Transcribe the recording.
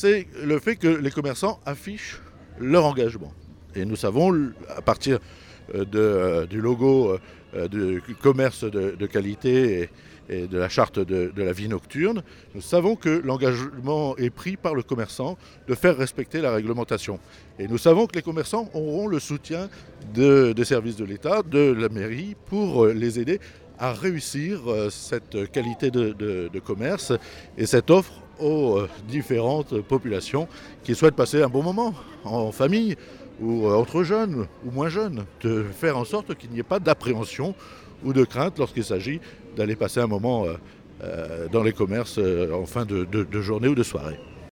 c'est le fait que les commerçants affichent leur engagement. Et nous savons, à partir du logo du commerce de qualité et de la charte de la vie nocturne, nous savons que l'engagement est pris par le commerçant de faire respecter la réglementation. Et nous savons que les commerçants auront le soutien des services de l'État, de la mairie, pour les aider à réussir cette qualité de commerce et cette offre aux différentes populations qui souhaitent passer un bon moment en famille ou entre jeunes ou moins jeunes, de faire en sorte qu'il n'y ait pas d'appréhension ou de crainte lorsqu'il s'agit d'aller passer un moment dans les commerces en fin de journée ou de soirée.